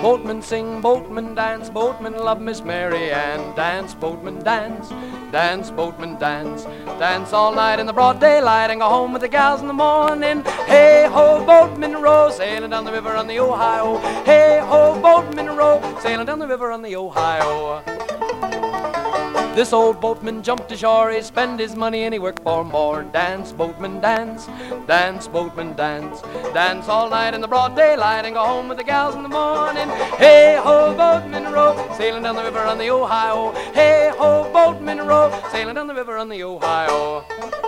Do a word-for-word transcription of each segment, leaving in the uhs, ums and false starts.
Boatmen sing, boatmen dance, boatmen love Miss Mary Ann. Dance, boatmen dance, dance, boatmen dance. Dance all night in the broad daylight and go home with the gals in the morning. Hey ho, boatmen row, sailing down the river on the Ohio. Hey ho, boatmen row, sailing down the river on the Ohio. This old boatman jumped ashore, he spent his money and he worked for more. Dance, boatman, dance, dance, boatman, dance. Dance all night in the broad daylight and go home with the gals in the morning. Hey ho, boatman row, sailing down the river on the Ohio. Hey ho, boatman row, sailing down the river on the Ohio.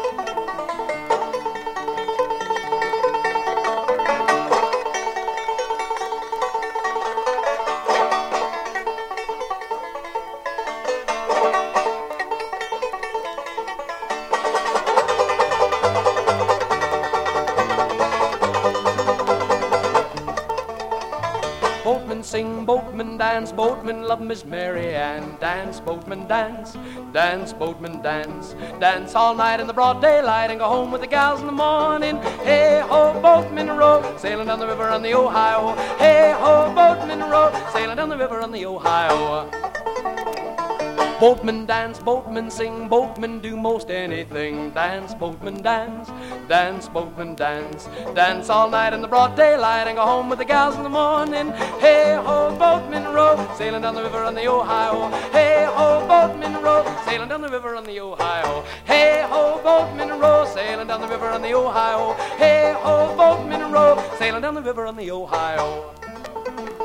Boatmen sing, boatmen dance, boatmen love Miss Mary Ann. Dance, boatmen dance, dance, boatmen dance. Dance all night in the broad daylight and go home with the gals in the morning. Hey ho, boatmen row, sailing down the river on the Ohio. Hey ho, boatmen row, sailing down the river on the Ohio. Boatmen dance, boatmen sing, boatmen do most anything. Dance, boatmen dance, dance, boatmen dance. Dance all night in the broad daylight and go home with the gals in the morning. Hey ho, boatmen row, sailing down the river on the Ohio. Hey ho, boatmen row, sailing down the river on the Ohio. Hey ho, boatmen row, sailing down the river on the Ohio. Hey ho, boatmen row, sailing down the river on the Ohio.